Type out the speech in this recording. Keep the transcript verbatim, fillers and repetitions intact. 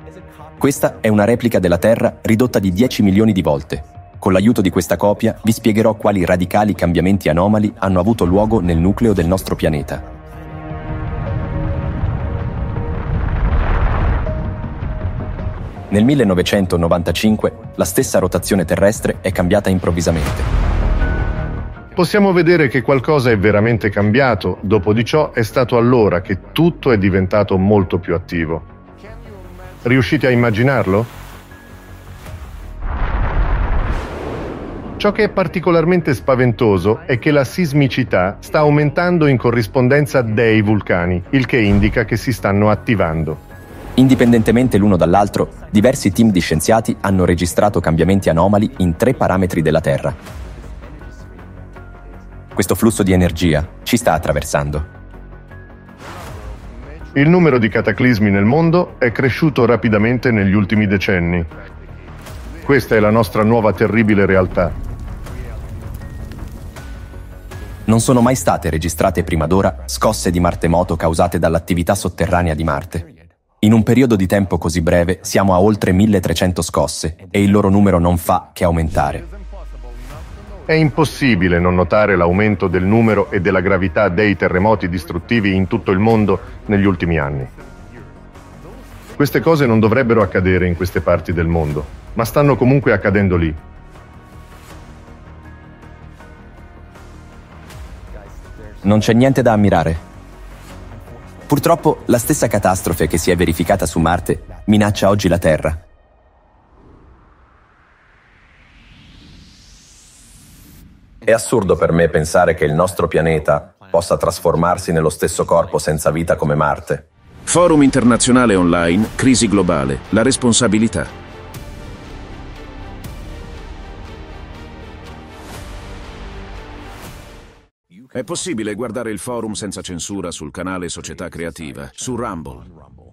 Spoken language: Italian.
Questa è una replica della Terra ridotta di dieci milioni di volte. Con l'aiuto di questa copia vi spiegherò quali radicali cambiamenti anomali hanno avuto luogo nel nucleo del nostro pianeta. Nel millenovecentonovantacinque la stessa rotazione terrestre è cambiata improvvisamente. Possiamo vedere che qualcosa è veramente cambiato, dopo di ciò è stato allora che tutto è diventato molto più attivo. Riuscite a immaginarlo? Ciò che è particolarmente spaventoso è che la sismicità sta aumentando in corrispondenza dei vulcani, il che indica che si stanno attivando. Indipendentemente l'uno dall'altro, diversi team di scienziati hanno registrato cambiamenti anomali in tre parametri della Terra. Questo flusso di energia ci sta attraversando. Il numero di cataclismi nel mondo è cresciuto rapidamente negli ultimi decenni. Questa è la nostra nuova terribile realtà. Non sono mai state registrate prima d'ora scosse di martemoto causate dall'attività sotterranea di Marte. In un periodo di tempo così breve siamo a oltre milletrecento scosse e il loro numero non fa che aumentare. È impossibile non notare l'aumento del numero e della gravità dei terremoti distruttivi in tutto il mondo negli ultimi anni. Queste cose non dovrebbero accadere in queste parti del mondo, ma stanno comunque accadendo lì. Non c'è niente da ammirare. Purtroppo, la stessa catastrofe che si è verificata su Marte minaccia oggi la Terra. È assurdo per me pensare che il nostro pianeta possa trasformarsi nello stesso corpo senza vita come Marte. Forum internazionale online, crisi globale, la responsabilità. È possibile guardare il forum senza censura sul canale Società Creativa, su Rumble.